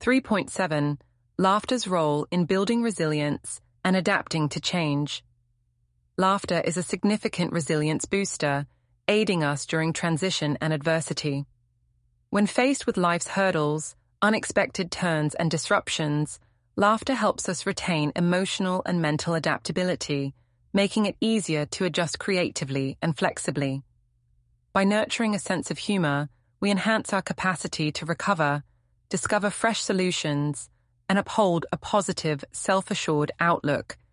3.7. Laughter's role in building resilience and adapting to change. Laughter is a significant resilience booster, aiding us during transition and adversity. When faced with life's hurdles, unexpected turns and disruptions, laughter helps us retain emotional and mental adaptability, making it easier to adjust creatively and flexibly. By nurturing a sense of humor, we enhance our capacity to recover, discover fresh solutions, and uphold a positive, self-assured outlook